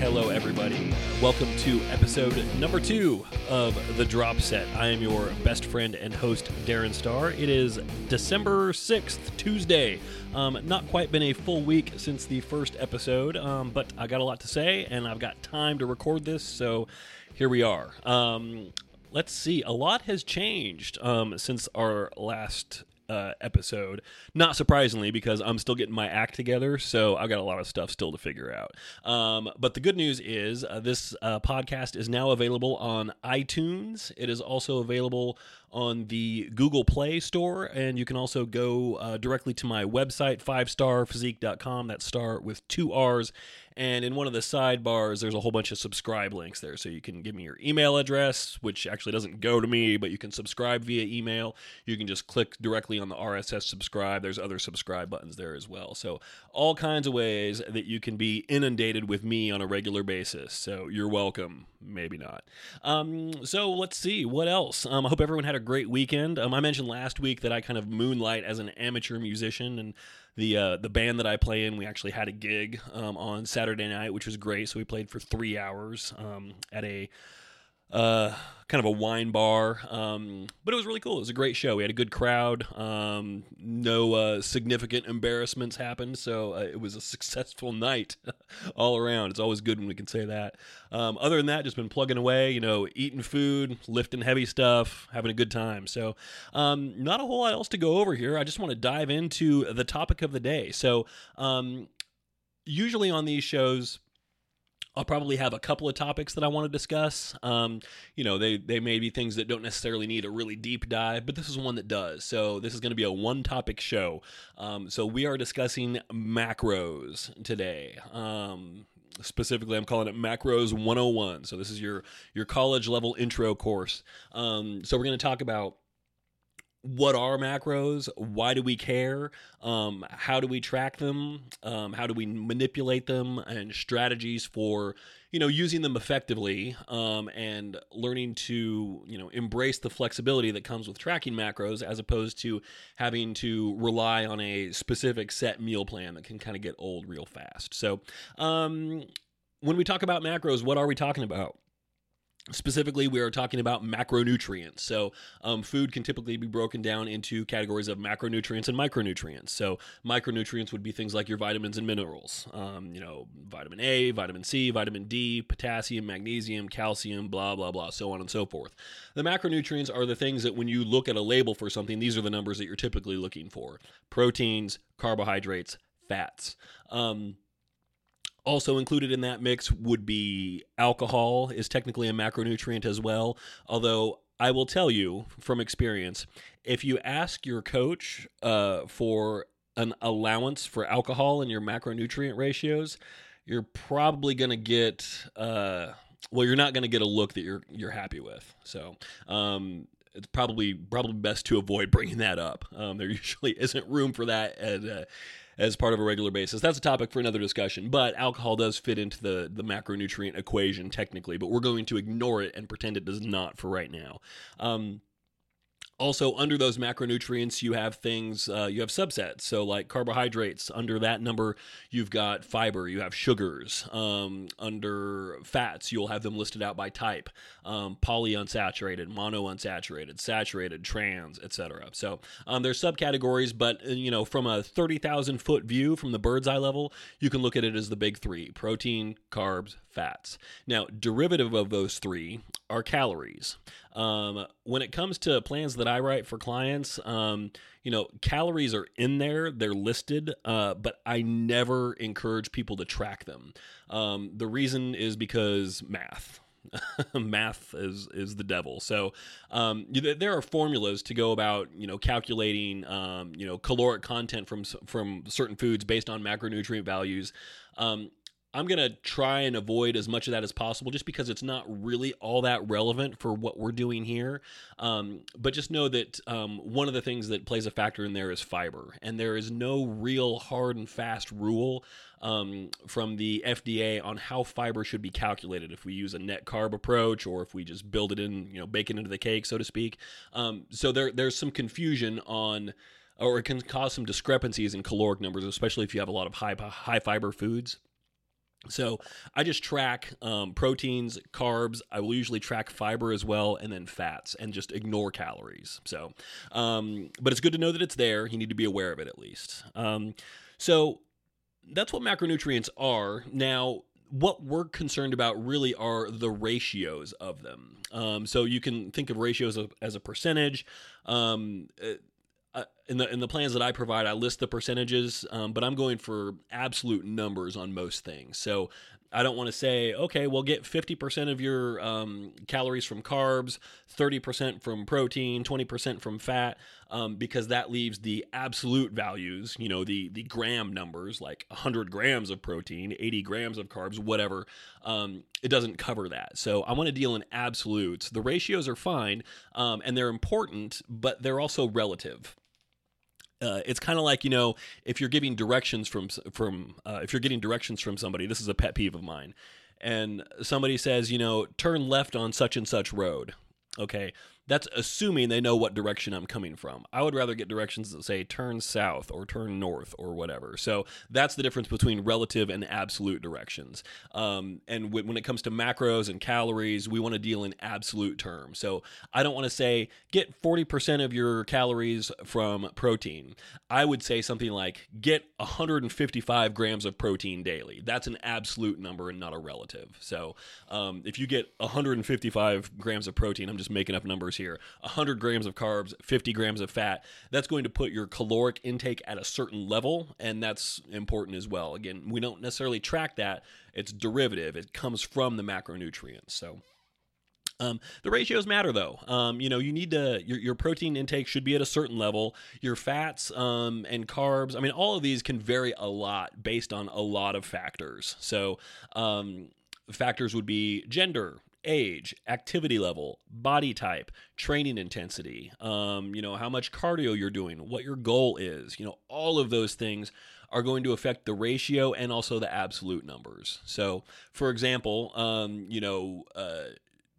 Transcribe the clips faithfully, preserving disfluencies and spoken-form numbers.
hello, everybody. Welcome to episode number two of The Drop Set. I am your best friend and host, Darren Starr. It is December sixth, Tuesday. Um, not quite been a full week since the first episode, um, but I got a lot to say, and I've got time to record this, so here we are. Um, let's see. A lot has changed um, since our last Uh, episode, not surprisingly, because I'm still getting my act together, so I've got a lot of stuff still to figure out. Um, but the good news is uh, this uh, podcast is now available on iTunes. It is also available on the Google Play Store, and you can also go uh, directly to my website, five star physique dot com. That's star with two R's. And in one of the sidebars, there's a whole bunch of subscribe links there. So you can give me your email address, which actually doesn't go to me, but you can subscribe via email. You can just click directly on the R S S subscribe. There's other subscribe buttons there as well. So all kinds of ways that you can be inundated with me on a regular basis. So you're welcome. Maybe not. Um, so let's see. What else? Um, I hope everyone had a great weekend. Um, I mentioned last week that I kind of moonlight as an amateur musician, and The uh, the band that I play in, we actually had a gig um, on Saturday night, which was great. So we played for three hours um, at a uh, kind of a wine bar, um, but it was really cool. It was a great show. We had a good crowd. Um, no uh, significant embarrassments happened, so uh, it was a successful night all around. It's always good when we can say that. Um, other than that, just been plugging away, you know, eating food, lifting heavy stuff, having a good time. So um, not a whole lot else to go over here. I just want to dive into the topic of the day. So um, usually on these shows, I'll probably have a couple of topics that I want to discuss. Um, you know, they, they may be things that don't necessarily need a really deep dive, but this is one that does. So this is going to be a one-topic show. Um, so we are discussing macros today. Um, specifically, I'm calling it Macros one oh one. So this is your, your college-level intro course. Um, so we're going to talk about what are macros? Why do we care? Um, how do we track them? Um, how do we manipulate them? And strategies for, you know, using them effectively um, and learning to, you know, embrace the flexibility that comes with tracking macros as opposed to having to rely on a specific set meal plan that can kind of get old real fast. So um, when we talk about macros, what are we talking about? Specifically, we are talking about macronutrients. So um, food can typically be broken down into categories of macronutrients and micronutrients. So micronutrients would be things like your vitamins and minerals, um, you know, vitamin A, vitamin C, vitamin D, potassium, magnesium, calcium, blah, blah, blah, so on and so forth. The macronutrients are the things that when you look at a label for something, these are the numbers that you're typically looking for. Proteins, carbohydrates, fats. Um, Also included in that mix would be alcohol is technically a macronutrient as well. Although I will tell you from experience, if you ask your coach uh, for an allowance for alcohol in your macronutrient ratios, you're probably going to get, uh, well, you're not going to get a look that you're you're happy with. So um, it's probably probably best to avoid bringing that up. Um, there usually isn't room for that at uh, as part of a regular basis. That's a topic for another discussion, but alcohol does fit into the, the macronutrient equation technically, but we're going to ignore it and pretend it does not for right now. Um, Also, under those macronutrients, you have things, uh, you have subsets. So like carbohydrates, under that number, you've got fiber, you have sugars. Um, under fats, you'll have them listed out by type. Um, polyunsaturated, monounsaturated, saturated, trans, et cetera. So um, there's subcategories, but uh, you know, from a thirty thousand foot view, from the bird's eye level, you can look at it as the big three: protein, carbs, fats. Now, derivative of those three are calories. Um, when it comes to plans that I write for clients, um, you know, calories are in there, they're listed, uh, but I never encourage people to track them. Um, the reason is because math. Math is is the devil. So um, there are formulas to go about, you know, calculating, um, you know, caloric content from from certain foods based on macronutrient values. Um, I'm going to try and avoid as much of that as possible just because it's not really all that relevant for what we're doing here. Um, but just know that um, one of the things that plays a factor in there is fiber. And there is no real hard and fast rule um, from the F D A on how fiber should be calculated, if we use a net carb approach or if we just build it in, you know, bake it into the cake, so to speak. Um, so there there's some confusion on, or it can cause some discrepancies in caloric numbers, especially if you have a lot of high high fiber foods. So I just track um, proteins, carbs. I will usually track fiber as well, and then fats, and just ignore calories. So, um, but it's good to know that it's there. You need to be aware of it at least. Um, so that's what macronutrients are. Now, what we're concerned about really are the ratios of them. Um, so you can think of ratios of, as a percentage. Um, Uh, in the in the plans that I provide, I list the percentages, um, but I'm going for absolute numbers on most things. So I don't want to say, okay, well, get fifty percent of your um, calories from carbs, thirty percent from protein, twenty percent from fat, um, because that leaves the absolute values, you know, the the gram numbers, like one hundred grams of protein, eighty grams of carbs, whatever. Um, it doesn't cover that. So I want to deal in absolutes. The ratios are fine, um, and they're important, but they're also relative. Uh, it's kind of like, you know, if you're giving directions from from uh, if you're getting directions from somebody. This is a pet peeve of mine, and somebody says, you know, turn left on such and such road. Okay, that's assuming they know what direction I'm coming from. I would rather get directions that say turn south or turn north or whatever. So that's the difference between relative and absolute directions. Um, and w- when it comes to macros and calories, we want to deal in absolute terms. So I don't want to say get forty percent of your calories from protein. I would say something like get one hundred fifty-five grams of protein daily. That's an absolute number and not a relative. So um, if you get one hundred fifty-five grams of protein, I'm just making up numbers here, one hundred grams of carbs, fifty grams of fat, that's going to put your caloric intake at a certain level, and that's important as well. Again, we don't necessarily track that. It's derivative. It comes from the macronutrients. So Um, the ratios matter though. Um, you know, you need to, your, your protein intake should be at a certain level. Your fats um, and carbs, I mean, all of these can vary a lot based on a lot of factors. So um, factors would be gender, age, activity level, body type, training intensity, um, you know, how much cardio you're doing, what your goal is, you know, all of those things are going to affect the ratio and also the absolute numbers. So for example, um, you know, uh,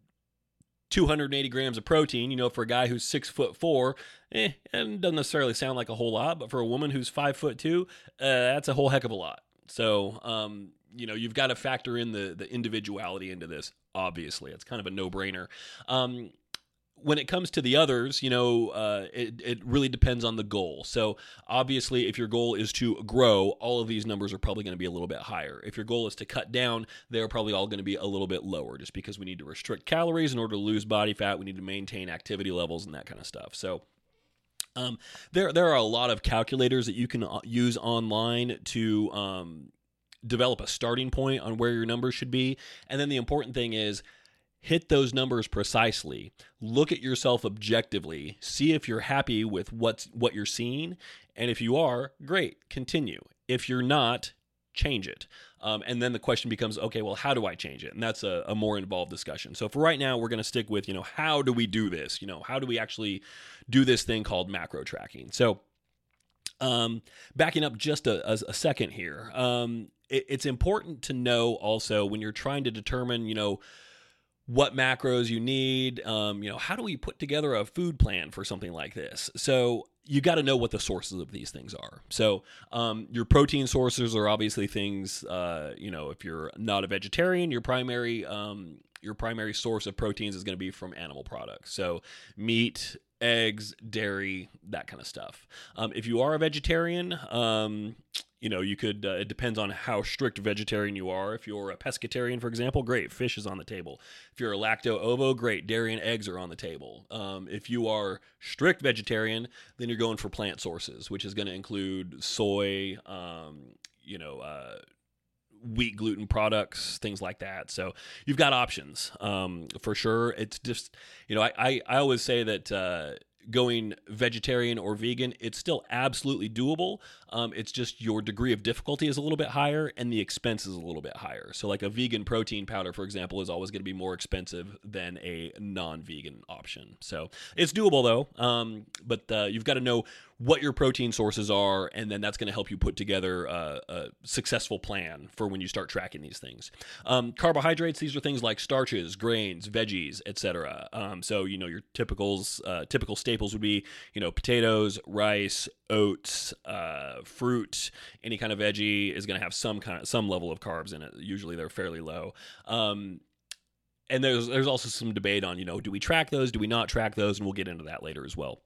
two hundred eighty grams of protein, you know, for a guy who's six foot four, eh, and doesn't necessarily sound like a whole lot, but for a woman who's five foot two, uh, that's a whole heck of a lot. So, um, you know, you've got to factor in the the individuality into this. Obviously, it's kind of a no brainer. Um, when it comes to the others, you know, uh, it, it really depends on the goal. So obviously, if your goal is to grow, all of these numbers are probably going to be a little bit higher. If your goal is to cut down, they're probably all going to be a little bit lower, just because we need to restrict calories in order to lose body fat. We need to maintain activity levels and that kind of stuff. So um, there, there are a lot of calculators that you can use online to um, develop a starting point on where your numbers should be. And then the important thing is, hit those numbers precisely. Look at yourself objectively. See if you're happy with what's, what you're seeing. And if you are, great, continue. If you're not, change it. Um, and then the question becomes, okay, well, how do I change it? And that's a, a more involved discussion. So for right now, we're going to stick with, you know, how do we do this? You know, how do we actually do this thing called macro tracking? So um, backing up just a, a, a second here, um, it, it's important to know also when you're trying to determine, you know, what macros you need, um, you know, how do we put together a food plan for something like this? So you got to know what the sources of these things are. So um, your protein sources are obviously things, uh, you know, if you're not a vegetarian, your primary um, your primary source of proteins is going to be from animal products. So meat, eggs, dairy, that kind of stuff. Um, if you are a vegetarian, um, you know, you could, uh, it depends on how strict vegetarian you are. If you're a pescatarian, for example, great, fish is on the table. If you're a lacto-ovo, great, dairy and eggs are on the table. Um, if you are strict vegetarian, then you're going for plant sources, which is going to include soy, um, you know, uh, wheat gluten products, things like that. So you've got options um, for sure. It's just, you know, I, I, I always say that uh, going vegetarian or vegan, it's still absolutely doable. Um, it's just your degree of difficulty is a little bit higher and the expense is a little bit higher. So like a vegan protein powder, for example, is always going to be more expensive than a non-vegan option. So it's doable though. Um, but uh, you've got to know what your protein sources are, and then that's going to help you put together a, a successful plan for when you start tracking these things. Um, carbohydrates, these are things like starches, grains, veggies, et cetera. Um, so, you know, your typicals, uh, typical staples would be, you know, potatoes, rice, oats, uh, fruit. Any kind of veggie is going to have some kind of, some level of carbs in it. Usually they're fairly low. Um, and there's there's also some debate on, you know, do we track those? Do we not track those? And we'll get into that later as well.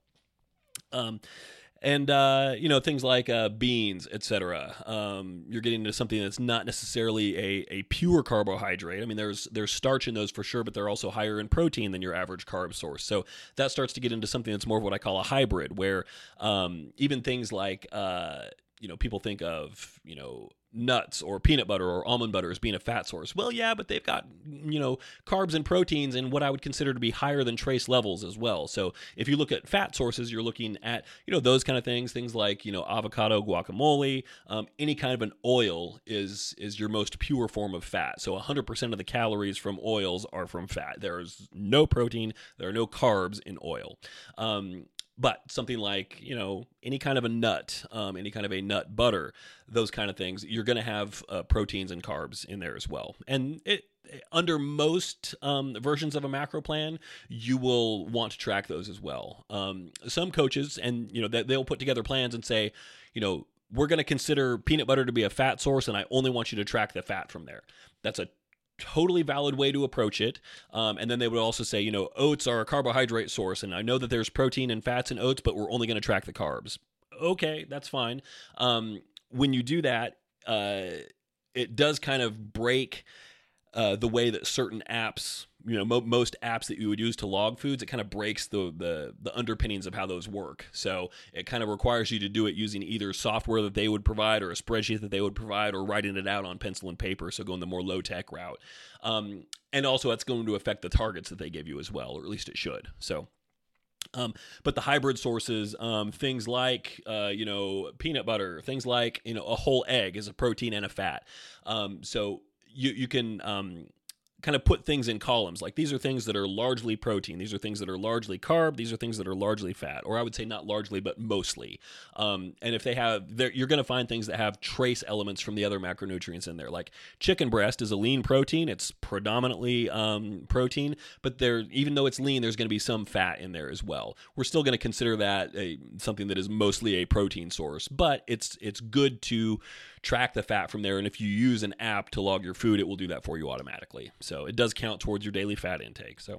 Um, And, uh, you know, things like uh, beans, et cetera. Um, you're getting into something that's not necessarily a, a pure carbohydrate. I mean, there's there's starch in those for sure, but they're also higher in protein than your average carb source. So that starts to get into something that's more of what I call a hybrid, where um, even things like, uh, you know, people think of, you know, nuts or peanut butter or almond butter as being a fat source. Well, yeah, but they've got, you know, carbs and proteins in what I would consider to be higher than trace levels as well. So if you look at fat sources, you're looking at, you know, those kind of things, things like, you know, avocado, guacamole, um, any kind of an oil is is your most pure form of fat. So one hundred percent of the calories from oils are from fat. There's no protein, there are no carbs in oil. Um, But something like, you know, any kind of a nut, um, any kind of a nut butter, those kind of things, you're going to have uh, proteins and carbs in there as well. And it, under most um, versions of a macro plan, you will want to track those as well. Um, some coaches, and, you know, they, they'll put together plans and say, you know, we're going to consider peanut butter to be a fat source, and I only want you to track the fat from there. That's a totally valid way to approach it. Um, and then they would also say, you know, oats are a carbohydrate source, and I know that there's protein and fats in oats, but we're only going to track the carbs. Okay, that's fine. Um, when you do that, uh, it does kind of break uh, the way that certain apps, you know, mo- most apps that you would use to log foods, it kind of breaks the, the the underpinnings of how those work. So it kind of requires you to do it using either software that they would provide or a spreadsheet that they would provide, or writing it out on pencil and paper, so going the more low-tech route. Um, and also that's going to affect the targets that they give you as well, or at least it should. So Um, but the hybrid sources, um, things like, uh, you know, peanut butter, things like, you know, a whole egg is a protein and a fat. Um, so you, you can, um, kind of put things in columns. Like, these are things that are largely protein. These are things that are largely carb. These are things that are largely fat, or I would say not largely, but mostly. Um, and if they have, you're going to find things that have trace elements from the other macronutrients in there. Like chicken breast is a lean protein. It's predominantly um, protein, but there, even though it's lean, there's going to be some fat in there as well. We're still going to consider that a, something that is mostly a protein source, but it's it's good to track the fat from there. And if you use an app to log your food, it will do that for you automatically. So it does count towards your daily fat intake. So,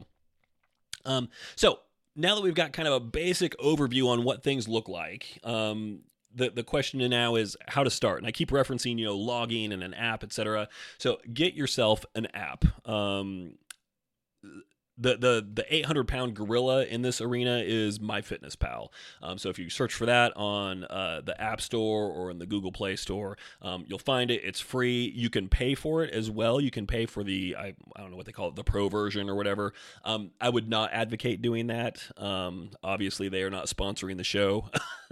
um, so now that we've got kind of a basic overview on what things look like, um, the the question now is how to start. And I keep referencing, you know, logging and an app, et cetera. So get yourself an app. Um, The the the eight hundred pound gorilla in this arena is MyFitnessPal. Um, so if you search for that on uh, the App Store or in the Google Play Store, um, you'll find it. It's free. You can pay for it as well. You can pay for the, I, I don't know what they call it, the pro version or whatever. Um, I would not advocate doing that. Um, obviously, they are not sponsoring the show.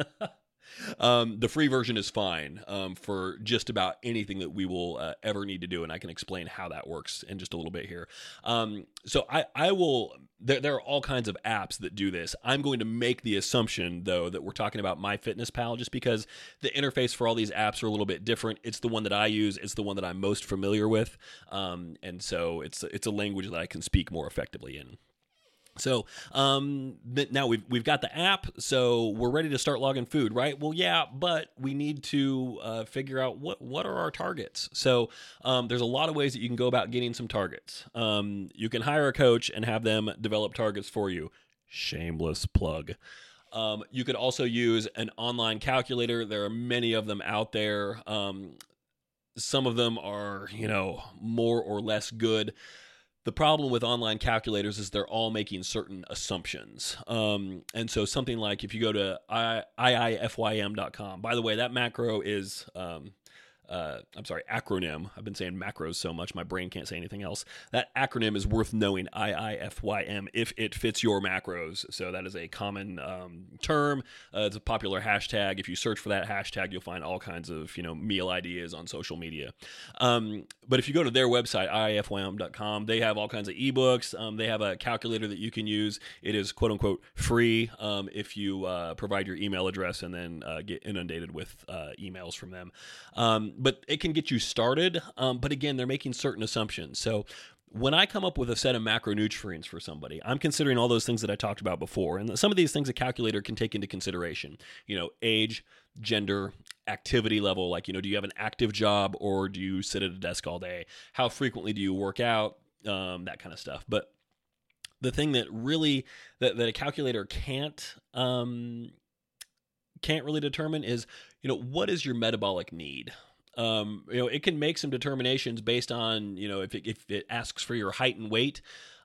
Um, the free version is fine um, for just about anything that we will uh, ever need to do, and I can explain how that works in just a little bit here. Um, so I, I will, there, there are all kinds of apps that do this. I'm going to make the assumption, though, that we're talking about MyFitnessPal just because the interface for all these apps are a little bit different. It's the one that I use. It's the one that I'm most familiar with, um, and so it's it's a language that I can speak more effectively in. So um, now we've we've got the app, so we're ready to start logging food, right? Well, yeah, but we need to uh, figure out what what are our targets. So um, there's a lot of ways that you can go about getting some targets. Um, you can hire a coach and have them develop targets for you. Shameless plug. Um, you could also use an online calculator. There are many of them out there. Um, some of them are, you know, more or less good. The problem with online calculators is they're all making certain assumptions. Um, and so something like if you go to I I F Y M dot com, by the way, that macro is um, uh, I'm sorry, acronym. I've been saying macros so much, my brain can't say anything else. That acronym is worth knowing, I I F Y M, if it fits your macros. So that is a common um, term. Uh, it's a popular hashtag. If you search for that hashtag, you'll find all kinds of, you know, meal ideas on social media. Um, but if you go to their website, I I F Y M dot com, they have all kinds of ebooks. Um, they have a calculator that you can use. It is quote unquote free um, if you uh, provide your email address and then uh, get inundated with uh, emails from them. Um, but it can get you started. Um, but again, they're making certain assumptions. So when I come up with a set of macronutrients for somebody, I'm considering all those things that I talked about before. And some of these things a calculator can take into consideration, you know, age, gender, activity level. Like, you know, do you have an active job or do you sit at a desk all day? How frequently do you work out? Um, that kind of stuff. But the thing that really, that, that a calculator can't, um, can't really determine is, you know, what is your metabolic need? Um, you know, it can make some determinations based on, you know, if it, if it asks for your height and weight,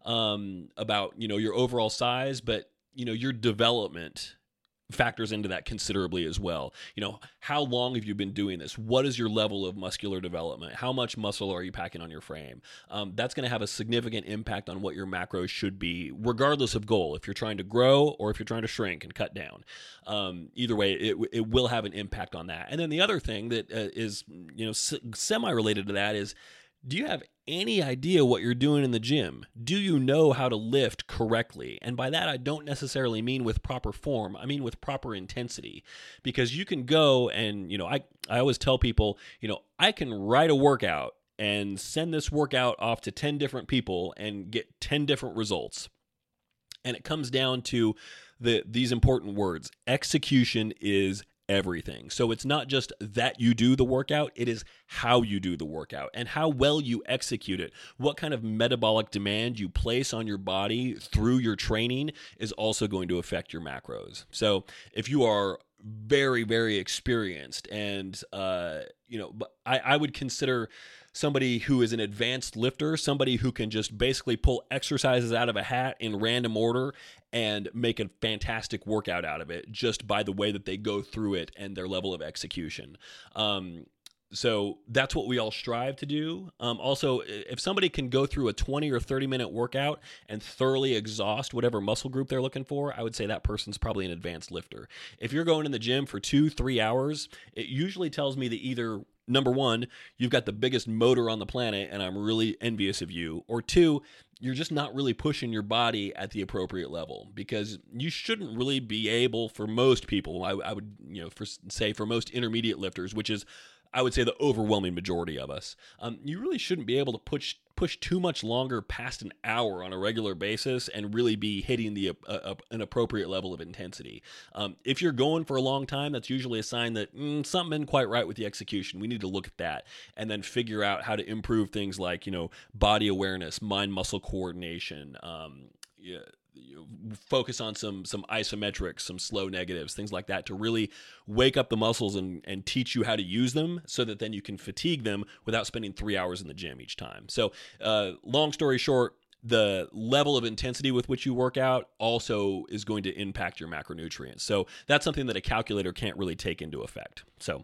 um, about, you know, your overall size, but, you know, your development factors into that considerably as well. You know, how long have you been doing this? What is your level of muscular development? How much muscle are you packing on your frame? Um, that's going to have a significant impact on what your macros should be, regardless of goal. If you're trying to grow or if you're trying to shrink and cut down, um, either way, it it will have an impact on that. And then the other thing that uh, is, you know, s- semi-related to that is, do you have any idea what you're doing in the gym? Do you know how to lift correctly? And by that, I don't necessarily mean with proper form. I mean with proper intensity. Because you can go and, you know, I, I always tell people, you know, I can write a workout and send this workout off to ten different people and get ten different results. And it comes down to the these important words. Execution is everything. So it's not just that you do the workout, it is how you do the workout and how well you execute it. What kind of metabolic demand you place on your body through your training is also going to affect your macros. So if you are very, very experienced and, uh, you know, I, I would consider somebody who is an advanced lifter, somebody who can just basically pull exercises out of a hat in random order and make a fantastic workout out of it just by the way that they go through it and their level of execution. Um, so that's what we all strive to do. Um, also, if somebody can go through a twenty or thirty minute workout and thoroughly exhaust whatever muscle group they're looking for, I would say that person's probably an advanced lifter. If you're going in the gym for two, three hours, it usually tells me that either number one, you've got the biggest motor on the planet and I'm really envious of you. Or two, you're just not really pushing your body at the appropriate level, because you shouldn't really be able, for most people, I, I would, you know, for, say for most intermediate lifters, which is, I would say, the overwhelming majority of us, um, you really shouldn't be able to push push too much longer past an hour on a regular basis and really be hitting the uh, uh, an appropriate level of intensity. Um, if you're going for a long time, that's usually a sign that mm, something isn't quite right with the execution. We need to look at that and then figure out how to improve things like, you know, body awareness, mind-muscle coordination, um, yeah, you focus on some some isometrics, some slow negatives, things like that, to really wake up the muscles and, and teach you how to use them so that then you can fatigue them without spending three hours in the gym each time. So uh, long story short, the level of intensity with which you work out also is going to impact your macronutrients. So that's something that a calculator can't really take into effect. So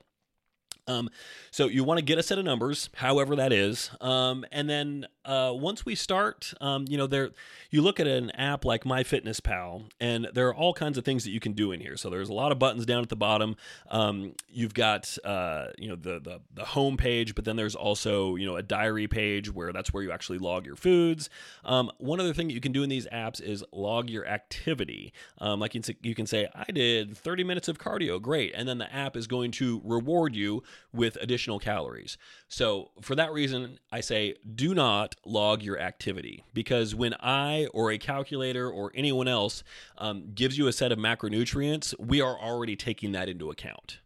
Um, so you want to get a set of numbers, however that is, um, and then uh, once we start, um, you know, there you look at an app like MyFitnessPal, and there are all kinds of things that you can do in here. So there's a lot of buttons down at the bottom. Um, you've got uh, you know the the the home page, but then there's also, you know, a diary page where that's where you actually log your foods. Um, one other thing that you can do in these apps is log your activity. Um, like you can, you can say, I did thirty minutes of cardio, great, and then the app is going to reward you with additional calories. So for that reason, I say do not log your activity, because when I or a calculator or anyone else um, gives you a set of macronutrients, we are already taking that into account.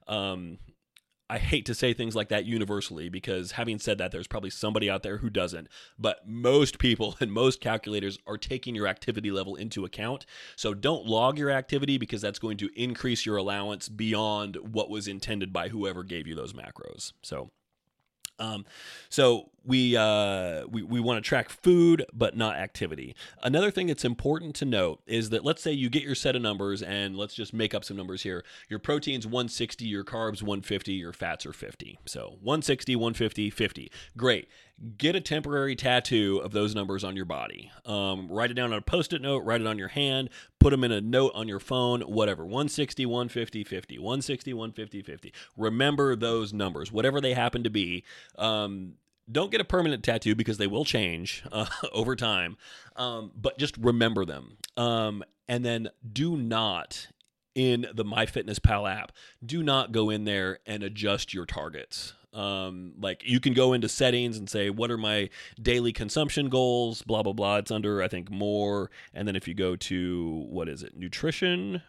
Um, I hate to say things like that universally, because having said that, there's probably somebody out there who doesn't, but most people and most calculators are taking your activity level into account. So don't log your activity, because that's going to increase your allowance beyond what was intended by whoever gave you those macros. So Um, so we, uh, we, we want to track food, but not activity. Another thing that's important to note is that let's say you get your set of numbers, and let's just make up some numbers here. Your protein's one sixty, your carbs one fifty, your fats are fifty. So one sixty, one fifty, fifty. Great. Get a temporary tattoo of those numbers on your body. Um, write it down on a Post-it note, write it on your hand, put them in a note on your phone, whatever. one sixty, one fifty, fifty. one sixty, one fifty, fifty. Remember those numbers, whatever they happen to be. Um, don't get a permanent tattoo because they will change uh, over time, um, but just remember them. Um, and then do not, in the MyFitnessPal app, do not go in there and adjust your targets. Um, like you can go into settings and say, what are my daily consumption goals? Blah, blah, blah. It's under, I think, more. And then if you go to, what is it? Nutrition.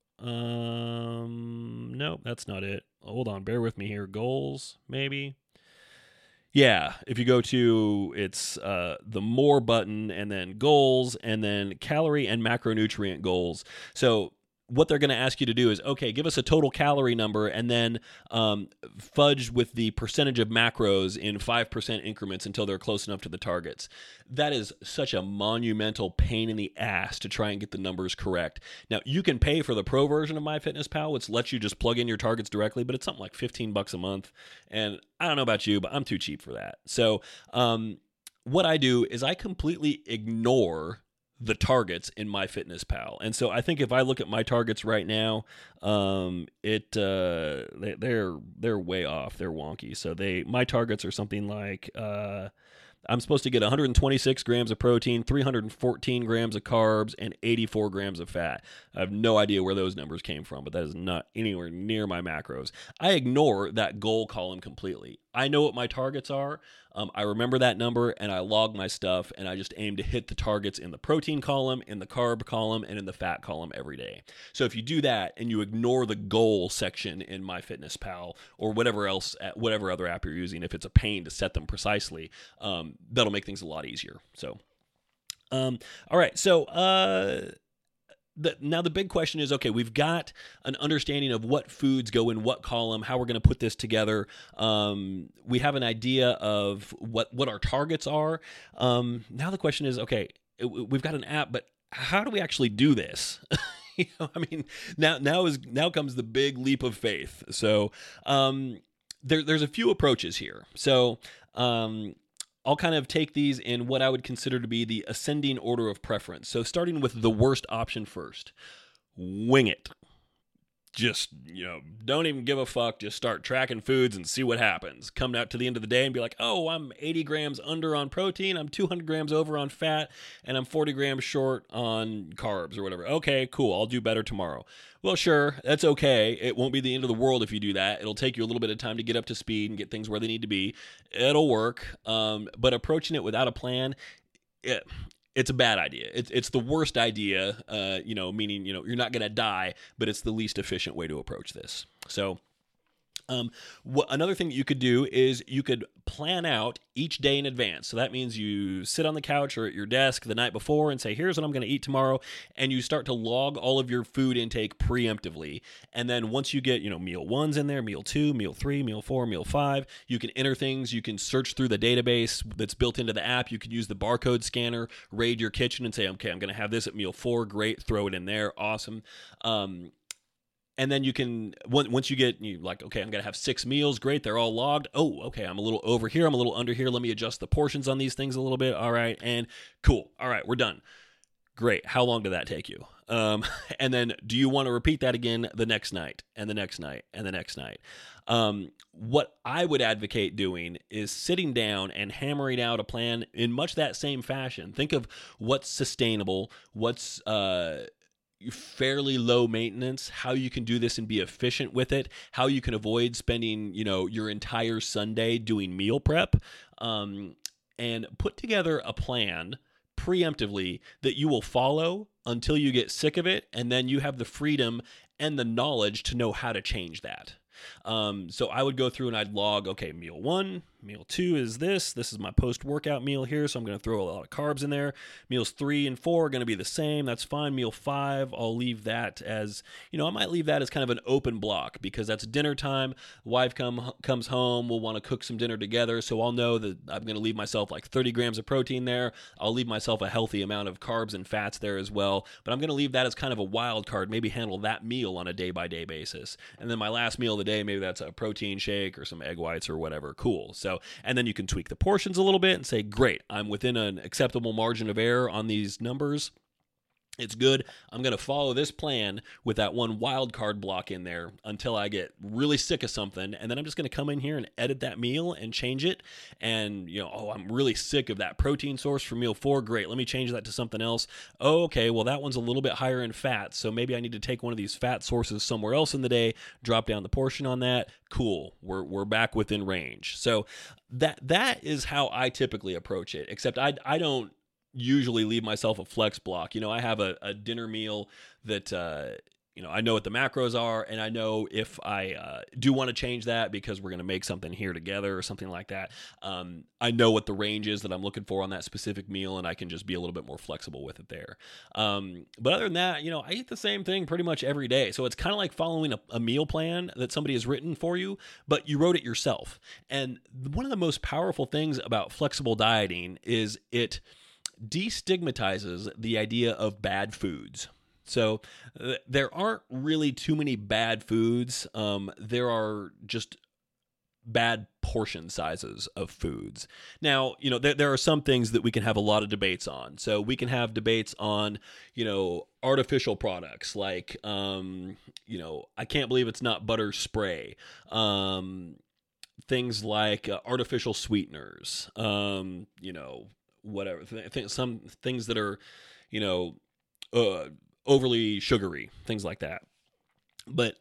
Um, no, that's not it. Hold on. Bear with me here. Goals, maybe. Yeah. If you go to, it's, uh, the more button and then goals and then calorie and macronutrient goals. So what they're going to ask you to do is, okay, give us a total calorie number and then um, fudge with the percentage of macros in five percent increments until they're close enough to the targets. That is such a monumental pain in the ass to try and get the numbers correct. Now, you can pay for the pro version of MyFitnessPal, which lets you just plug in your targets directly, but it's something like fifteen bucks a month. And I don't know about you, but I'm too cheap for that. So um, what I do is I completely ignore the targets in MyFitnessPal. And so I think if I look at my targets right now, um, it uh, they, they're they're way off. They're wonky. So they my targets are something like uh, I'm supposed to get one hundred twenty-six grams of protein, three hundred fourteen grams of carbs, and eighty-four grams of fat. I have no idea where those numbers came from, but that is not anywhere near my macros. I ignore that goal column completely. I know what my targets are. Um, I remember that number, and I log my stuff, and I just aim to hit the targets in the protein column, in the carb column, and in the fat column every day. So if you do that and you ignore the goal section in MyFitnessPal or whatever else, whatever other app you're using, if it's a pain to set them precisely, um, that'll make things a lot easier. So, um, all right. So, uh, The, now the big question is, okay, we've got an understanding of what foods go in what column, how we're going to put this together. Um, we have an idea of what, what our targets are. Um, now the question is, okay, it, we've got an app, but how do we actually do this? you know, I mean, now now is now comes the big leap of faith. So um, there, there's a few approaches here. So um, I'll kind of take these in what I would consider to be the ascending order of preference. So starting with the worst option first, wing it. Just, you know, don't even give a fuck. Just start tracking foods and see what happens. Come out to the end of the day and be like, oh, I'm eighty grams under on protein, I'm two hundred grams over on fat, and I'm forty grams short on carbs or whatever. Okay, cool. I'll do better tomorrow. Well, sure, that's okay. It won't be the end of the world if you do that. It'll take you a little bit of time to get up to speed and get things where they need to be. It'll work. Um, but approaching it without a plan, it, it's a bad idea. It's it's the worst idea, uh, you know, meaning, you know, you're not going to die, but it's the least efficient way to approach this. So Um, wh- another thing that you could do is you could plan out each day in advance. So that means you sit on the couch or at your desk the night before and say, here's what I'm going to eat tomorrow. And you start to log all of your food intake preemptively. And then once you get, you know, meal one's in there, meal two, meal three, meal four, meal five, you can enter things. You can search through the database that's built into the app. You can use the barcode scanner, raid your kitchen and say, okay, I'm going to have this at meal four. Great. Throw it in there. Awesome. Um, And then you can, once you get, you like, okay, I'm going to have six meals. Great. They're all logged. Oh, okay. I'm a little over here. I'm a little under here. Let me adjust the portions on these things a little bit. All right. And cool. All right. We're done. Great. How long did that take you? Um, and then do you want to repeat that again the next night and the next night and the next night? Um, what I would advocate doing is sitting down and hammering out a plan in much that same fashion. Think of what's sustainable, what's, uh, fairly low maintenance, how you can do this and be efficient with it, how you can avoid spending, you know, your entire Sunday doing meal prep, um, and put together a plan preemptively that you will follow until you get sick of it, and then you have the freedom and the knowledge to know how to change that. Um, so I would go through and I'd log, okay, meal one, Meal two is this. This is my post-workout meal here, so I'm going to throw a lot of carbs in there. Meals three and four are going to be the same. That's fine. Meal five, I'll leave that as, you know, I might leave that as kind of an open block because that's dinner time. Wife come comes home. We'll want to cook some dinner together, so I'll know that I'm going to leave myself like thirty grams of protein there. I'll leave myself a healthy amount of carbs and fats there as well, but I'm going to leave that as kind of a wild card, maybe handle that meal on a day-by-day basis. And then my last meal of the day, maybe that's a protein shake or some egg whites or whatever. Cool. So So, and then you can tweak the portions a little bit and say, great, I'm within an acceptable margin of error on these numbers. It's good. I'm going to follow this plan with that one wild card block in there until I get really sick of something. And then I'm just going to come in here and edit that meal and change it. And, you know, oh, I'm really sick of that protein source for meal four. Great. Let me change that to something else. Oh, okay. Well, that one's a little bit higher in fat. So maybe I need to take one of these fat sources somewhere else in the day, drop down the portion on that. Cool. We're, we're back within range. So that, that is how I typically approach it, except I, I don't usually leave myself a flex block. You know, I have a, a dinner meal that, uh, you know, I know what the macros are, and I know if I uh, do want to change that because we're going to make something here together or something like that, um, I know what the range is that I'm looking for on that specific meal, and I can just be a little bit more flexible with it there. Um, but other than that, you know, I eat the same thing pretty much every day. So it's kind of like following a, a meal plan that somebody has written for you, but you wrote it yourself. And one of the most powerful things about flexible dieting is it destigmatizes the idea of bad foods. So uh, there aren't really too many bad foods. Um, there are just bad portion sizes of foods. Now, you know, there, there are some things that we can have a lot of debates on. So we can have debates on, you know, artificial products like, um, you know, I can't believe it's not butter spray. Um, things like uh, artificial sweeteners, um, you know, whatever, I think some things that are, you know, uh, overly sugary, things like that. But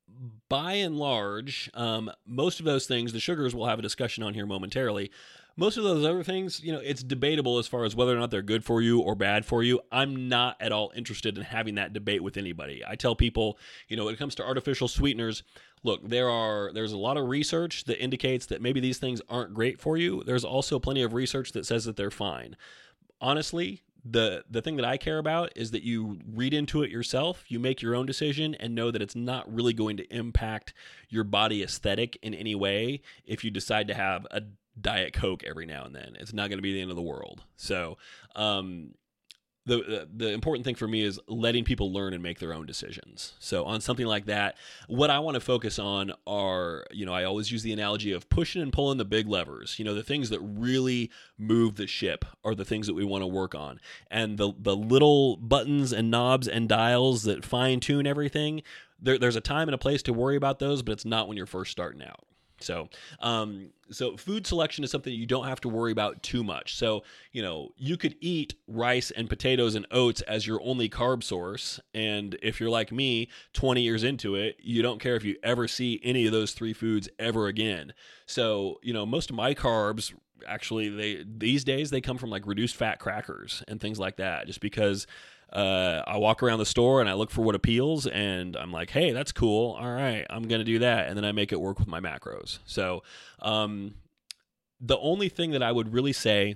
by and large, um, most of those things, the sugars we'll have a discussion on here momentarily. Most of those other things, you know, it's debatable as far as whether or not they're good for you or bad for you. I'm not at all interested in having that debate with anybody. I tell people, you know, when it comes to artificial sweeteners, look, there are there's a lot of research that indicates that maybe these things aren't great for you. There's also plenty of research that says that they're fine. Honestly, the the thing that I care about is that you read into it yourself, you make your own decision, and know that it's not really going to impact your body aesthetic in any way if you decide to have a Diet Coke every now and then. It's not going to be the end of the world. So, um, The, the the important thing for me is letting people learn and make their own decisions. So on something like that, what I want to focus on are, you know, I always use the analogy of pushing and pulling the big levers. You know, the things that really move the ship are the things that we want to work on. And the the little buttons and knobs and dials that fine tune everything, there, there's a time and a place to worry about those, but it's not when you're first starting out. So, um, so food selection is something you don't have to worry about too much. So, you know, you could eat rice and potatoes and oats as your only carb source. And if you're like me, twenty years into it, you don't care if you ever see any of those three foods ever again. So, you know, most of my carbs, actually, they these days, they come from like reduced fat crackers and things like that, just because Uh, I walk around the store and I look for what appeals, and I'm like, hey, that's cool. All right, I'm going to do that. And then I make it work with my macros. So um, the only thing that I would really say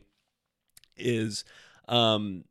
is um,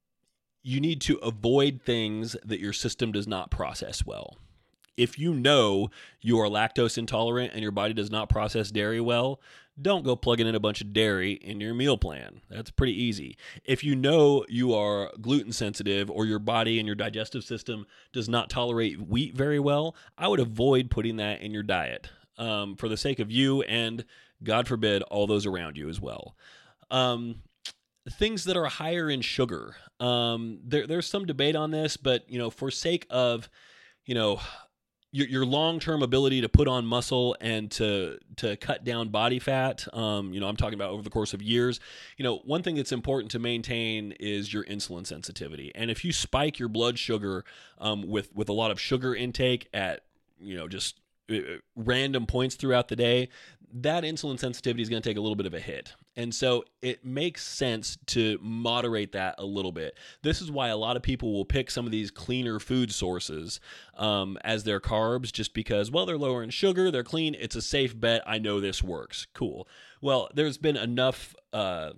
you need to avoid things that your system does not process well. If you know you are lactose intolerant and your body does not process dairy well, don't go plugging in a bunch of dairy in your meal plan. That's pretty easy. If you know you are gluten sensitive or your body and your digestive system does not tolerate wheat very well, I would avoid putting that in your diet um, for the sake of you and, God forbid, all those around you as well. Um, things that are higher in sugar. Um, there, there's some debate on this, but, you know, for sake of, you know, your your long-term ability to put on muscle and to to cut down body fat, um, you know, I'm talking about over the course of years. You know, one thing that's important to maintain is your insulin sensitivity. And if you spike your blood sugar um, with with a lot of sugar intake at, you know, just random points throughout the day, that insulin sensitivity is going to take a little bit of a hit. And so it makes sense to moderate that a little bit. This is why a lot of people will pick some of these cleaner food sources um, as their carbs, just because, well, they're lower in sugar, they're clean, it's a safe bet, I know this works. Cool. Well, there's been enough uh,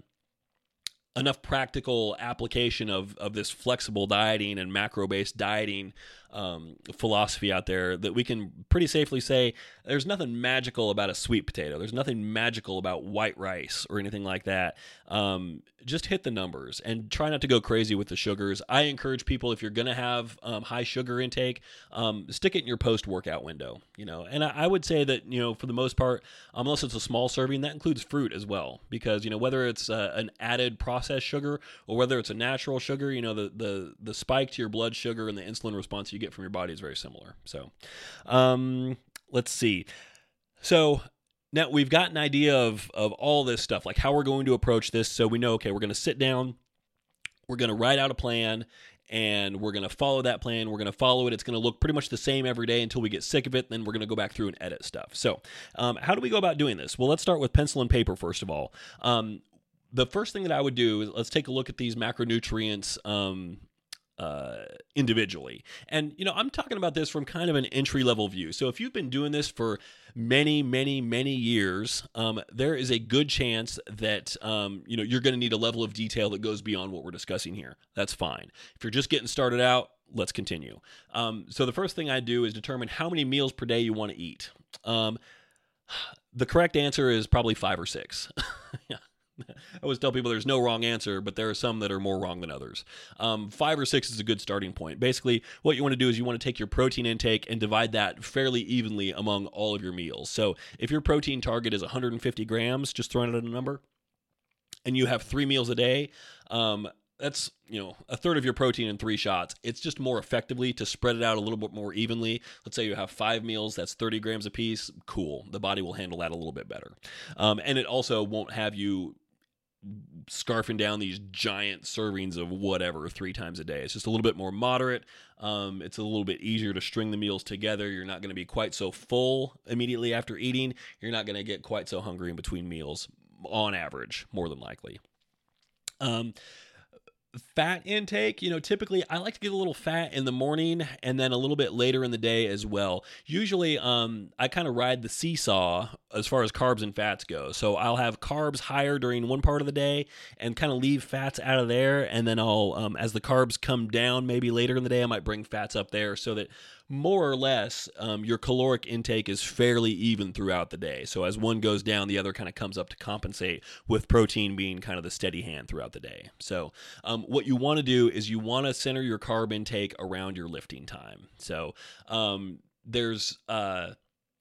enough practical application of, of this flexible dieting and macro-based dieting um, philosophy out there that we can pretty safely say there's nothing magical about a sweet potato. There's nothing magical about white rice or anything like that. Um, just hit the numbers and try not to go crazy with the sugars. I encourage people, if you're going to have um, high sugar intake, um, stick it in your post-workout window. You know, and I, I would say that, you know, for the most part, unless it's a small serving, that includes fruit as well, because, you know, whether it's uh, an added processed sugar or whether it's a natural sugar, you know, the the the spike to your blood sugar and the insulin response you get from your body is very similar. So, um, let's see. So now we've got an idea of of all this stuff, like how we're going to approach this. So we know, okay, we're going to sit down, we're going to write out a plan, and we're going to follow that plan. We're going to follow it. It's going to look pretty much the same every day until we get sick of it. Then we're going to go back through and edit stuff. So um, how do we go about doing this? Well, let's start with pencil and paper first of all. Um, the first thing that I would do is let's take a look at these macronutrients um, uh, individually. And, you know, I'm talking about this from kind of an entry-level view. So if you've been doing this for many, many, many years, um, there is a good chance that, um, you know, you're going to need a level of detail that goes beyond what we're discussing here. That's fine. If you're just getting started out, let's continue. Um, so the first thing I do is determine how many meals per day you want to eat. Um, the correct answer is probably five or six. Yeah. I always tell people there's no wrong answer, but there are some that are more wrong than others. Um, five or six is a good starting point. Basically, what you want to do is you want to take your protein intake and divide that fairly evenly among all of your meals. So if your protein target is one hundred fifty grams, just throwing out a number, and you have three meals a day, um, that's, you know, a third of your protein in three shots. It's just more effectively to spread it out a little bit more evenly. Let's say you have five meals, that's thirty grams a piece. Cool. The body will handle that a little bit better. Um, and it also won't have you scarfing down these giant servings of whatever three times a day. It's just a little bit more moderate. Um, it's a little bit easier to string the meals together. You're not going to be quite so full immediately after eating. You're not going to get quite so hungry in between meals, on average, more than likely. Um, Fat intake, you know, typically I like to get a little fat in the morning and then a little bit later in the day as well. Usually um, I kind of ride the seesaw as far as carbs and fats go. So I'll have carbs higher during one part of the day and kind of leave fats out of there. And then I'll, um, as the carbs come down, maybe later in the day, I might bring fats up there so that more or less um, your caloric intake is fairly even throughout the day. So as one goes down, the other kind of comes up to compensate, with protein being kind of the steady hand throughout the day. So um, what you want to do is you want to center your carb intake around your lifting time. So um, there's uh,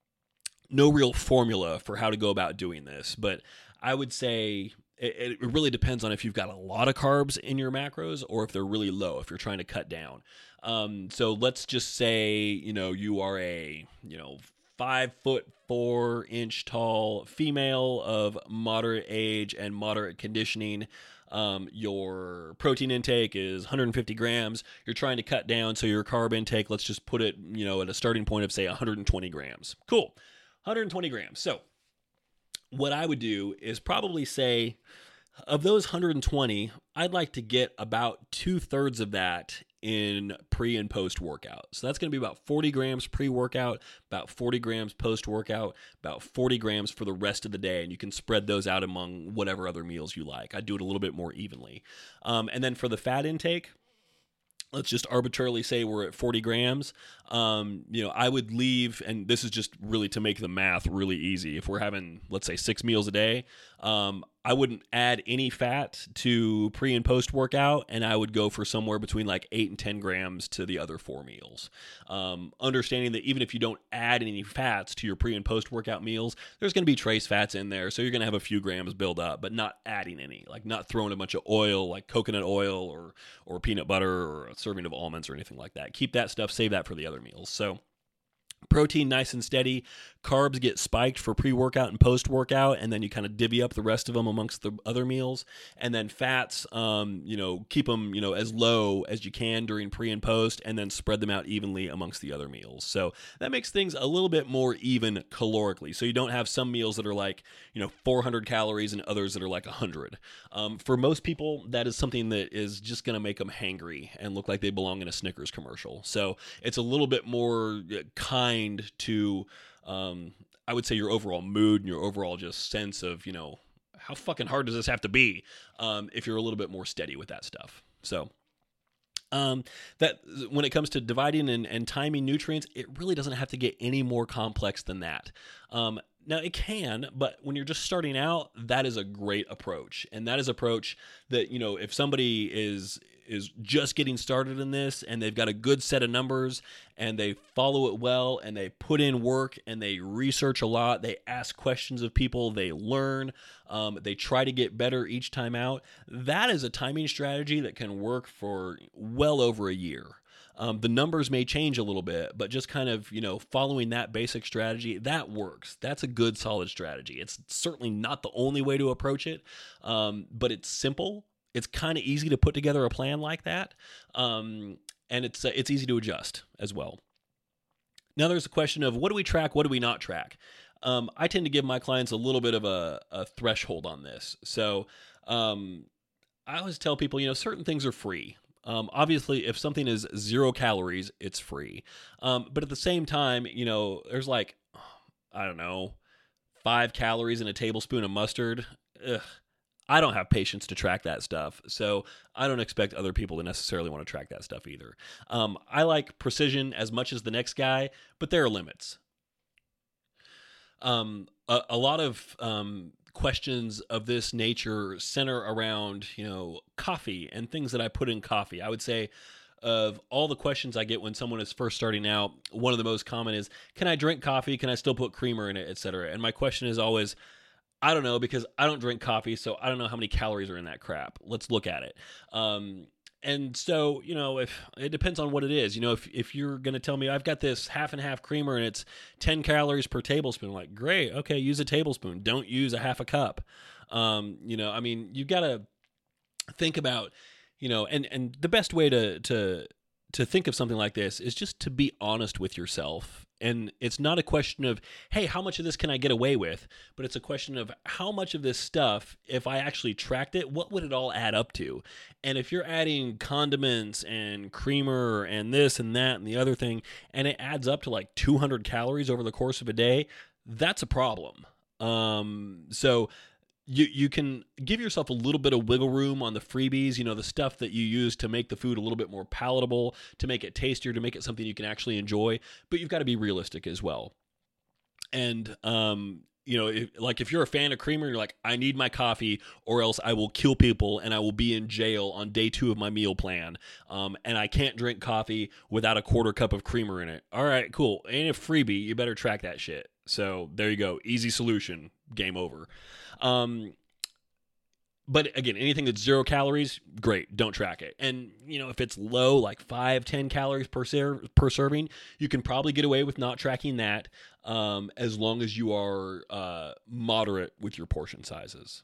no real formula for how to go about doing this, but I would say it, it really depends on if you've got a lot of carbs in your macros or if they're really low, if you're trying to cut down. Um, so let's just say, you know, you are a, you know, five foot four inch tall female of moderate age and moderate conditioning. Um, your protein intake is one hundred fifty grams. You're trying to cut down, so your carb intake, let's just put it, you know, at a starting point of say one hundred twenty grams. Cool. one hundred twenty grams. So what I would do is probably say, of those one hundred twenty, I'd like to get about two thirds of that in pre and post workout. So that's going to be about forty grams pre-workout, about forty grams post-workout, about forty grams for the rest of the day. And you can spread those out among whatever other meals you like. I do it a little bit more evenly. Um, and then for the fat intake, let's just arbitrarily say we're at forty grams. Um, you know, I would leave, and this is just really to make the math really easy. If we're having, let's say, six meals a day, um, I wouldn't add any fat to pre and post workout, and I would go for somewhere between like eight and ten grams to the other four meals. Um, understanding that even if you don't add any fats to your pre and post workout meals, there's going to be trace fats in there, so you're going to have a few grams build up, but not adding any, like not throwing a bunch of oil, like coconut oil or or peanut butter or a serving of almonds or anything like that. Keep that stuff, save that for the other meals. So Protein nice and steady. Carbs get spiked for pre-workout and post-workout, and then you kind of divvy up the rest of them amongst the other meals. And then fats, um, you know, keep them, you know, as low as you can during pre and post, and then spread them out evenly amongst the other meals. So that makes things a little bit more even calorically. So you don't have some meals that are like, you know, four hundred calories and others that are like one hundred. Um, for most people, that is something that is just going to make them hangry and look like they belong in a Snickers commercial. So it's a little bit more kind to, um, I would say, your overall mood and your overall just sense of, you know, how fucking hard does this have to be, um, if you're a little bit more steady with that stuff. So um, that when it comes to dividing and, and timing nutrients, it really doesn't have to get any more complex than that. Um, Now, it can, but when you're just starting out, that is a great approach. And that is an approach that, you know, if somebody is is just getting started in this and they've got a good set of numbers and they follow it well and they put in work and they research a lot, they ask questions of people, they learn, um, they try to get better each time out, that is a timing strategy that can work for well over a year. Um, the numbers may change a little bit, but just kind of, you know, following that basic strategy, that works. That's a good, solid strategy. It's certainly not the only way to approach it, um, but it's simple. It's kind of easy to put together a plan like that, um, and it's uh, it's easy to adjust as well. Now there's a question of what do we track, what do we not track? Um, I tend to give my clients a little bit of a, a threshold on this. So um, I always tell people, you know, certain things are free. Um, obviously, if something is zero calories, it's free. Um, but at the same time, you know, there's like, I don't know, five calories in a tablespoon of mustard. Ugh. I don't have patience to track that stuff, so I don't expect other people to necessarily want to track that stuff either. Um, I like precision as much as the next guy, but there are limits. Um, a, a lot of um, questions of this nature center around, you know, coffee and things that I put in coffee. I would say of all the questions I get when someone is first starting out, one of the most common is, can I drink coffee? Can I still put creamer in it, et cetera? And my question is always, I don't know, because I don't drink coffee, so I don't know how many calories are in that crap. Let's look at it. Um, and so, you know, if it depends on what it is. You know, if if you're going to tell me I've got this half and half creamer and it's ten calories per tablespoon, I'm like, great, okay, use a tablespoon. Don't use a half a cup. Um, you know, I mean, you've got to think about, you know, and and the best way to to to think of something like this is just to be honest with yourself. And it's not a question of, hey, how much of this can I get away with? But it's a question of how much of this stuff, if I actually tracked it, what would it all add up to? And if you're adding condiments and creamer and this and that and the other thing, and it adds up to like two hundred calories over the course of a day, that's a problem. Um, so You you can give yourself a little bit of wiggle room on the freebies, you know, the stuff that you use to make the food a little bit more palatable, to make it tastier, to make it something you can actually enjoy, but you've got to be realistic as well. And, um, you know, if, like if you're a fan of creamer, you're like, I need my coffee or else I will kill people and I will be in jail on day two of my meal plan. Um, and I can't drink coffee without a quarter cup of creamer in it. All right, cool. Ain't a freebie. You better track that shit. So there you go. Easy solution. Game over. Um, but again, anything that's zero calories, great. Don't track it. And, you know, if it's low, like five, ten calories per ser- per serving, you can probably get away with not tracking that, um, as long as you are, uh, moderate with your portion sizes.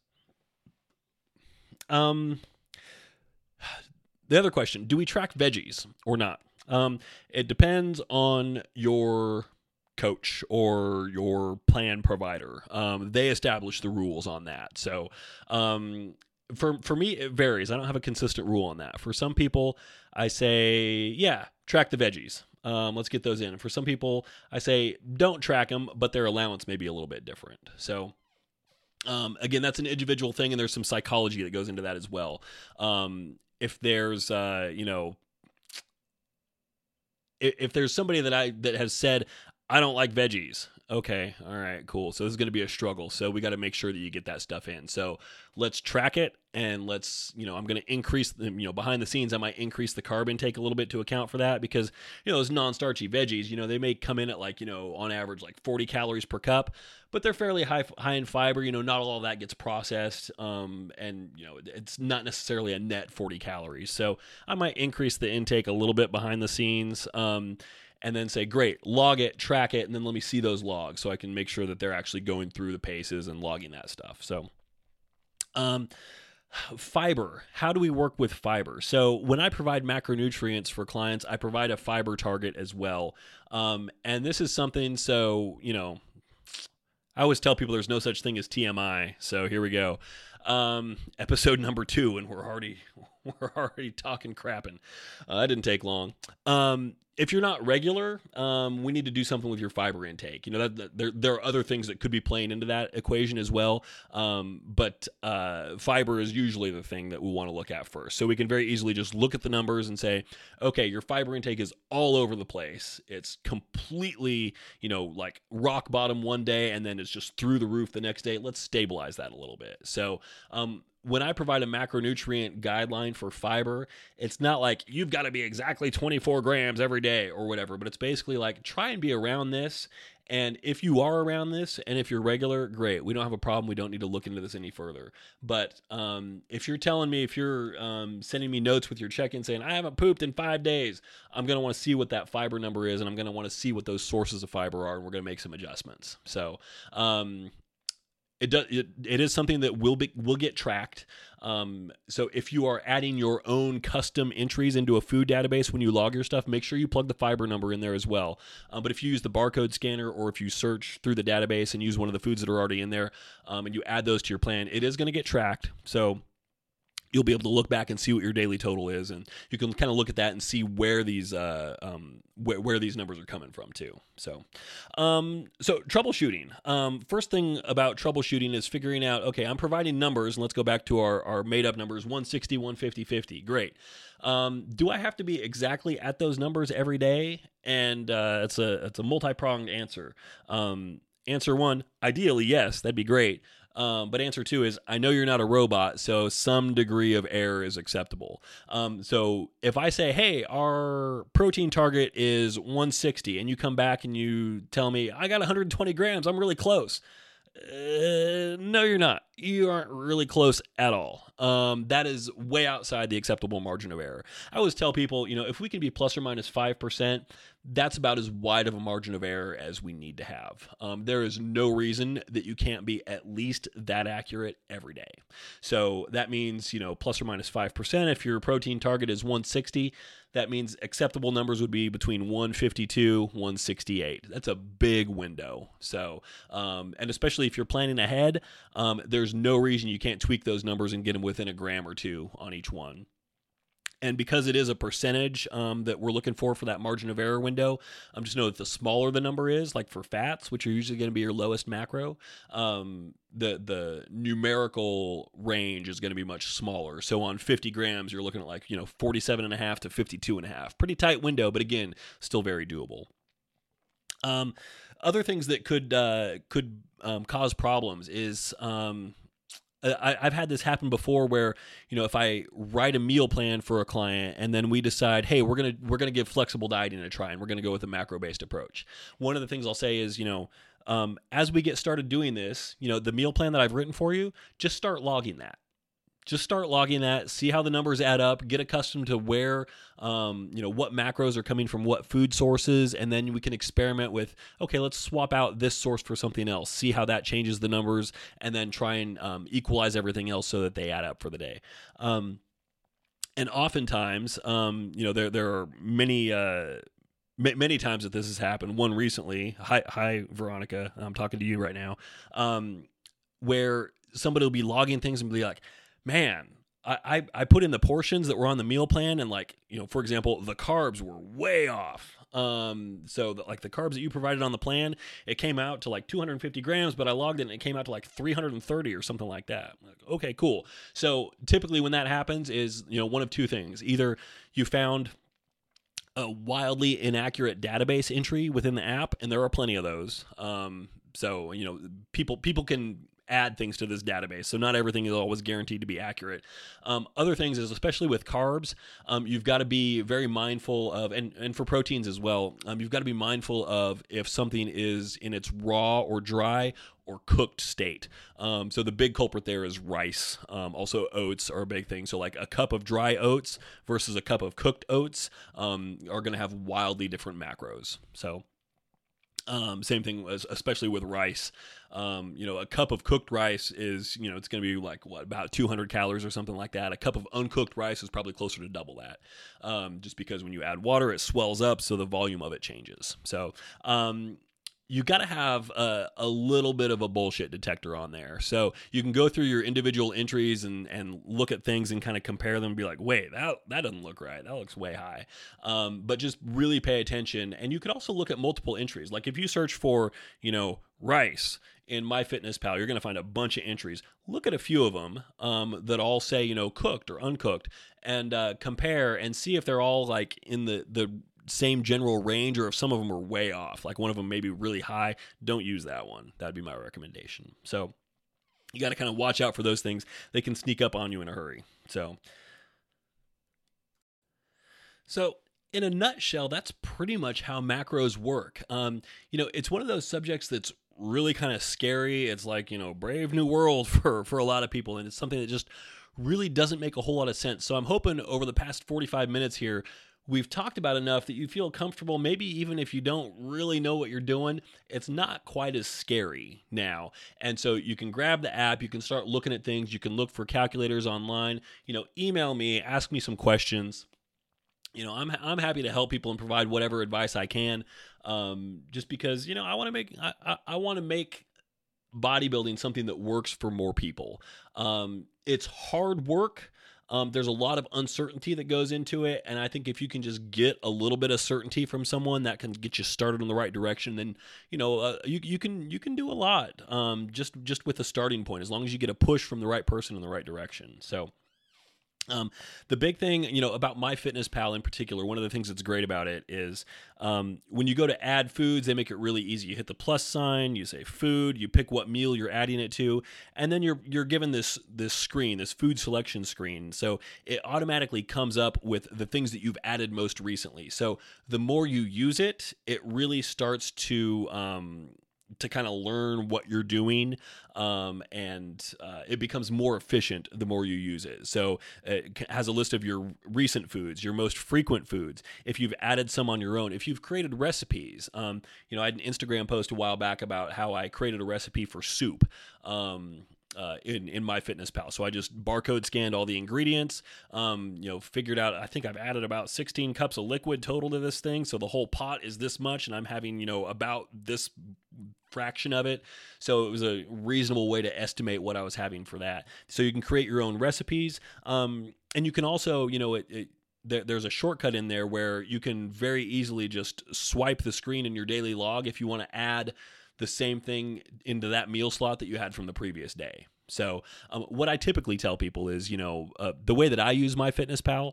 Um, the other question, do we track veggies or not? Um, it depends on your coach or your plan provider. Um, they establish the rules on that. So um, for for me, it varies. I don't have a consistent rule on that. For some people, I say, yeah, track the veggies. Um, let's get those in. For some people, I say, don't track them, but their allowance may be a little bit different. So um, again, that's an individual thing, and there's some psychology that goes into that as well. Um, if there's, uh, you know, if, if there's somebody that I that has said, I don't like veggies. Okay. All right, cool. So this is going to be a struggle. So we got to make sure that you get that stuff in. So let's track it and let's, you know, I'm going to increase the, you know, behind the scenes, I might increase the carb intake a little bit to account for that because, you know, those non-starchy veggies, you know, they may come in at like, you know, on average, like forty calories per cup, but they're fairly high, high in fiber. You know, not all of that gets processed. Um, and, you know, it's not necessarily a net forty calories. So I might increase the intake a little bit behind the scenes. Um, and then say, great, log it, track it, and then let me see those logs so I can make sure that they're actually going through the paces and logging that stuff. So, um, fiber. How do we work with fiber? So when I provide macronutrients for clients, I provide a fiber target as well. Um, and this is something, so, you know, I always tell people there's no such thing as T M I. So here we go. Um, episode number two, and we're already we're already talking crapping. Uh, that didn't take long. Um, if you're not regular, um, we need to do something with your fiber intake. You know, that, that there there are other things that could be playing into that equation as well. Um, but uh, fiber is usually the thing that we want to look at first. So we can very easily just look at the numbers and say, okay, your fiber intake is all over the place. It's completely, you know, like rock bottom one day, and then it's just through the roof the next day. Let's stabilize that a little bit. So, um, when I provide a macronutrient guideline for fiber, it's not like you've got to be exactly twenty-four grams every day or whatever, but it's basically like try and be around this. And if you are around this and if you're regular, great. We don't have a problem. We don't need to look into this any further. But um, if you're telling me, if you're um, sending me notes with your check-in saying, I haven't pooped in five days, I'm going to want to see what that fiber number is, and I'm going to want to see what those sources of fiber are, and we're going to make some adjustments. So, um, It does. It, it is something that will be will get tracked. Um, so if you are adding your own custom entries into a food database when you log your stuff, make sure you plug the fiber number in there as well. Um, but if you use the barcode scanner, or if you search through the database and use one of the foods that are already in there, um, and you add those to your plan, it is going to get tracked. So you'll be able to look back and see what your daily total is, and you can kind of look at that and see where these uh, um, where, where these numbers are coming from too. So, um, so troubleshooting. Um, first thing about troubleshooting is figuring out, okay, I'm providing numbers, and let's go back to our, our made up numbers, one sixty, one fifty, fifty. Great. Um, do I have to be exactly at those numbers every day? And uh, it's a it's a multi-pronged answer. Um, answer one, ideally, yes, that'd be great. Um, but answer two is, I know you're not a robot, so some degree of error is acceptable. Um, so if I say, hey, our protein target is one sixty, and you come back and you tell me, I got one hundred twenty grams, I'm really close. Uh, no, you're not. You aren't really close at all. Um, that is way outside the acceptable margin of error. I always tell people, you know, if we can be plus or minus five percent, that's about as wide of a margin of error as we need to have. Um, there is no reason that you can't be at least that accurate every day. So that means, you know, plus or minus five percent. If your protein target is one sixty, that means acceptable numbers would be between one fifty-two, one sixty-eight. That's a big window. So, um, and especially if you're planning ahead, um, there's no reason you can't tweak those numbers and get them within a gram or two on each one. And because it is a percentage um, that we're looking for for that margin of error window, um, just know that the smaller the number is, like for fats, which are usually going to be your lowest macro, um, the the numerical range is going to be much smaller. So on fifty grams, you're looking at like, you know, forty-seven and a half to fifty-two and a half. Pretty tight window, but again, still very doable. Um, other things that could uh, could um, cause problems is... Um, I, I've had this happen before where, you know, if I write a meal plan for a client and then we decide, hey, we're going to we're going to give flexible dieting a try and we're going to go with a macro-based approach. One of the things I'll say is, you know, um, as we get started doing this, you know, the meal plan that I've written for you, just start logging that. Just start logging that, see how the numbers add up, get accustomed to where, um, you know, what macros are coming from what food sources, and then we can experiment with, okay, let's swap out this source for something else, see how that changes the numbers, and then try and um, equalize everything else so that they add up for the day. Um, and oftentimes, um, you know, there there are many... Uh, Many times that this has happened. One recently, hi, hi Veronica, I'm talking to you right now, um, where somebody will be logging things and be like, man, I, I, I put in the portions that were on the meal plan, and like, you know, for example, the carbs were way off. Um, so the, like the carbs that you provided on the plan, it came out to like two hundred fifty grams, but I logged it and it came out to like three hundred thirty or something like that. Like, okay, cool. So typically when that happens is, you know, one of two things. Either you found a wildly inaccurate database entry within the app, and there are plenty of those. Um, so, you know, people, people can add things to this database, so not everything is always guaranteed to be accurate. Um, other things is, especially with carbs, um, you've got to be very mindful of, and, and for proteins as well, um, you've got to be mindful of if something is in its raw or dry or cooked state. Um, so the big culprit there is rice. Um, also oats are a big thing. So like a cup of dry oats versus a cup of cooked oats um, are going to have wildly different macros. So um, same thing, as, especially with rice. Um, you know, a cup of cooked rice is, you know, it's going to be like what, about two hundred calories or something like that. A cup of uncooked rice is probably closer to double that. Um, just because when you add water, it swells up, so the volume of it changes. So, um, you got to have a, a little bit of a bullshit detector on there. So you can go through your individual entries and, and look at things and kind of compare them and be like, wait, that, that doesn't look right. That looks way high. Um, but just really pay attention. And you could also look at multiple entries. Like if you search for, you know, rice in MyFitnessPal, you're going to find a bunch of entries. Look at a few of them um, that all say, you know, cooked or uncooked, and uh, compare and see if they're all like in the, the, same general range, or if some of them are way off, like one of them may be really high. Don't use that one. That'd be my recommendation. So you got to kind of watch out for those things. They can sneak up on you in a hurry. So, so in a nutshell, that's pretty much how macros work. Um, you know, it's one of those subjects that's really kind of scary. It's like, you know, brave new world for, for a lot of people. And it's something that just really doesn't make a whole lot of sense. So I'm hoping over the past forty-five minutes here, we've talked about enough that you feel comfortable. Maybe even if you don't really know what you're doing, it's not quite as scary now. And so you can grab the app, you can start looking at things, you can look for calculators online, you know, email me, ask me some questions. You know, I'm I'm happy to help people and provide whatever advice I can. Um, just because, you know, I want to make I, I, I want to make bodybuilding something that works for more people. Um, it's hard work. Um, there's a lot of uncertainty that goes into it, and I think if you can just get a little bit of certainty from someone, that can get you started in the right direction. Then you know uh, you you can you can do a lot um, just just with a starting point, as long as you get a push from the right person in the right direction. So. Um, the big thing, you know, about MyFitnessPal in particular, one of the things that's great about it is um, when you go to add foods, they make it really easy. You hit the plus sign, you say food, you pick what meal you're adding it to, and then you're you're given this this screen, this food selection screen. So it automatically comes up with the things that you've added most recently. So the more you use it, it really starts to um, to kind of learn what you're doing, um, and uh, it becomes more efficient the more you use it. So it has a list of your recent foods, your most frequent foods, if you've added some on your own, if you've created recipes. Um, you know, I had an Instagram post a while back about how I created a recipe for soup. Um, Uh, in, in MyFitnessPal. So I just barcode scanned all the ingredients, um, you know, figured out, I think I've added about sixteen cups of liquid total to this thing. So the whole pot is this much, and I'm having, you know, about this fraction of it. So it was a reasonable way to estimate what I was having for that. So you can create your own recipes. Um, and you can also, you know, it, it There, there's a shortcut in there where you can very easily just swipe the screen in your daily log if you want to add the same thing into that meal slot that you had from the previous day. So um, what I typically tell people is, you know, uh, the way that I use MyFitnessPal,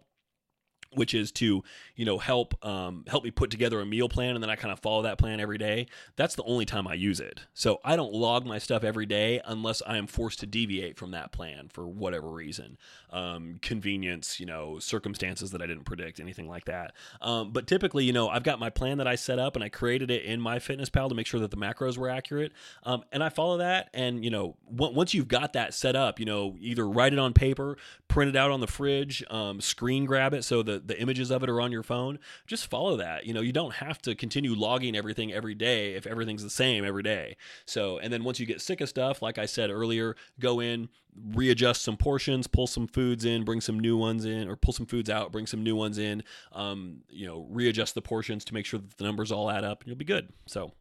which is to, you know, help um, help me put together a meal plan, and then I kind of follow that plan every day. That's the only time I use it. So I don't log my stuff every day unless I am forced to deviate from that plan for whatever reason. Um, convenience, you know, circumstances that I didn't predict, anything like that. Um, but typically, you know, I've got my plan that I set up, and I created it in MyFitnessPal to make sure that the macros were accurate. Um, and I follow that. And, you know, w- once you've got that set up, you know, either write it on paper, print it out on the fridge, um, screen grab it so that the images of it are on your phone. Just follow that. You know, you don't have to continue logging everything every day if everything's the same every day. So, and then once you get sick of stuff, like I said earlier, go in, readjust some portions, pull some foods in, bring some new ones in, or pull some foods out, bring some new ones in, um, you know, readjust the portions to make sure that the numbers all add up, and you'll be good. So,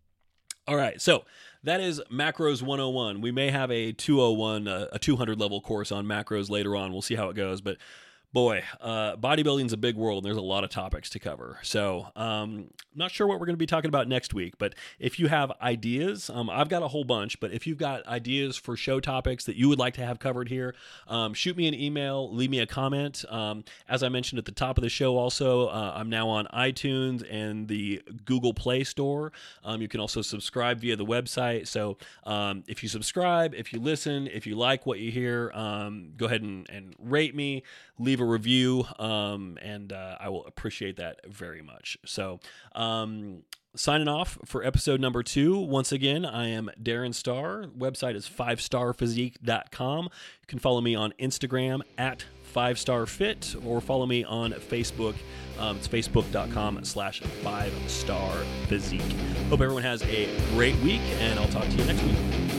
all right, so that is Macros one oh one. We may have a two oh one, uh, a two hundred level course on macros later on. We'll see how it goes, but boy, uh, bodybuilding's a big world, and there's a lot of topics to cover. So, um, not sure what we're going to be talking about next week, but if you have ideas, um, I've got a whole bunch, but if you've got ideas for show topics that you would like to have covered here, um, shoot me an email, leave me a comment. Um, as I mentioned at the top of the show also, uh, I'm now on iTunes and the Google Play Store. Um, you can also subscribe via the website. So, um, if you subscribe, if you listen, if you like what you hear, um, go ahead and, and rate me, leave a review, um, and uh, I will appreciate that very much. So, um, signing off for episode number two. Once again, I am Darren Starr. Website is five star physique dot com. You can follow me on Instagram at five star fit or follow me on Facebook. Um, it's facebook.com slash five star physique. Hope everyone has a great week, and I'll talk to you next week.